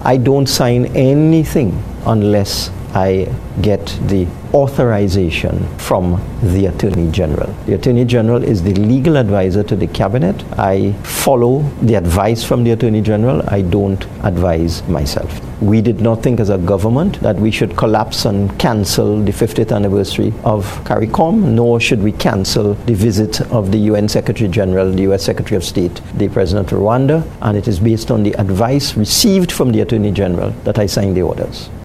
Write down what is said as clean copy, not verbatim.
I don't sign anything unless I get the authorization from the Attorney General. The Attorney General is the legal advisor to the Cabinet. I follow the advice from the Attorney General. I don't advise myself. We did not think as a government that we should collapse and cancel the 50th anniversary of CARICOM, nor should we cancel the visit of the UN Secretary General, the US Secretary of State, the President of Rwanda, and it is based on the advice received from the Attorney General that I signed the orders.